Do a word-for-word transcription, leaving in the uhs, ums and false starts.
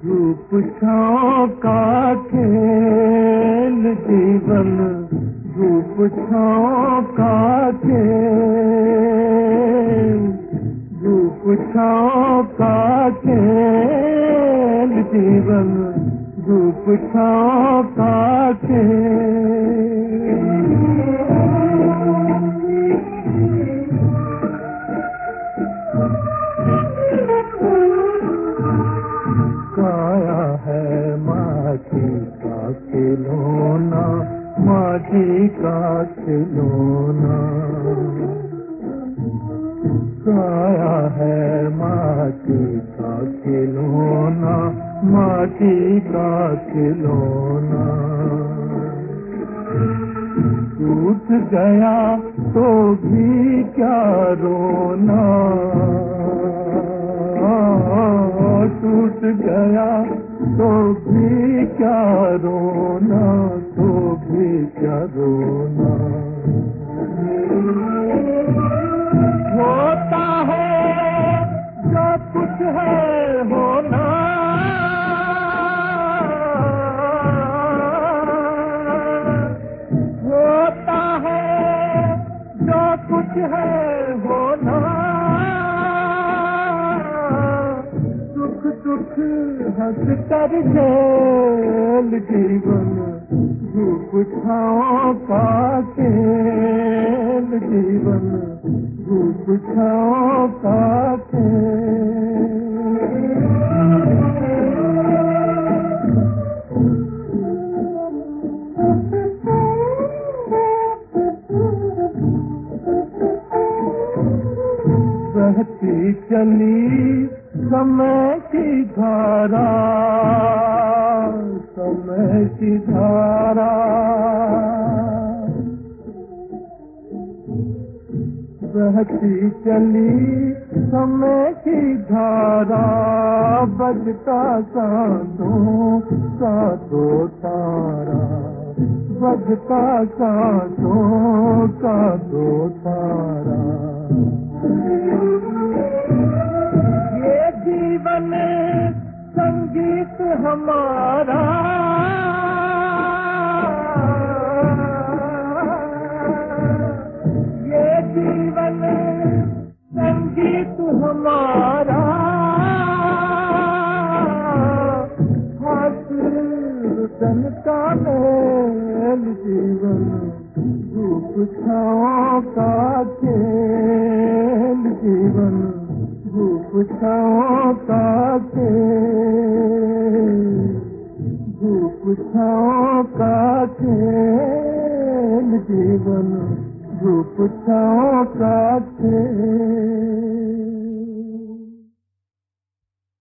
धूप छाँव का खेल जीवन, धूप छाँव का खेल, धूप छाँव का खेल जीवन, धूप छाँव का खेल। काया है माटी का खिलौना, माटी का खिलौना। काया है माटी का खिलौना, माटी का खिलौना। टूट गया तो भी क्या रोना, टूट गया तो भी क्या रोना, तो भी क्या रोना। होता है जो कुछ है होना, होता है जो कुछ है होना। सुख दुख हंस कर खेल जीवन, धूप छाँव का खेल जीवन, धूप छाँव का खेल। बहती चली समय की धारा, समय की धारा। बहती चली समय की धारा, बजता सांसों का दो तारा, बजता सांसों का दो तारा। ये जीवन संगीत हमारा, ये जीवन संगीत हमारा। हासिल का मेल जीवन, धूप छाँव का खेल जीवन, धूप छाँव का खेल, धूप छाँव का खेल जीवन, धूप छाँव का खेल।